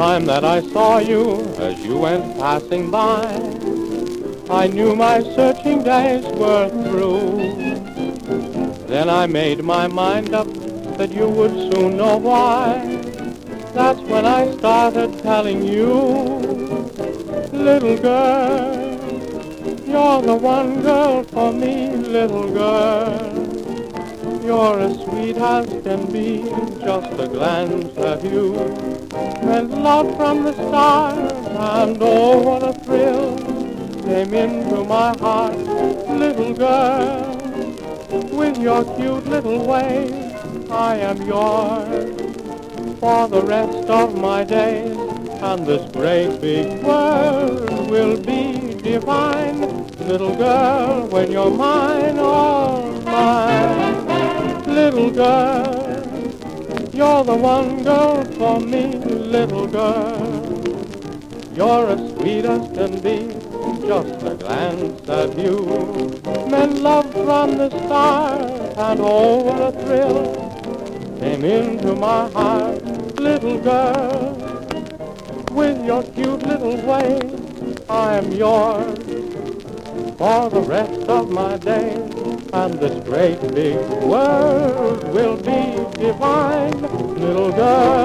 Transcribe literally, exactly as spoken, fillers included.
time that I saw you as you went passing by, I knew my searching days were through. Then I made my mind up that you would soon know why. That's when I started telling you, little girl, you're the one girl for me, little girl. You're as sweet as can be, just a glance at you meant love from the start, and oh, what a thrill came into my heart, little girl. With your cute little ways, I am yours for the rest of my days, and this great big world will be divine, little girl, when you're mine, all mine. Little girl, you're the one girl for me, little girl. You're as sweet as can be, just a glance at you meant love from the start, and oh, what a thrill came into my heart, little girl. With your cute little ways, I am yours for the rest of my days, and this great big world will be divine, little girl.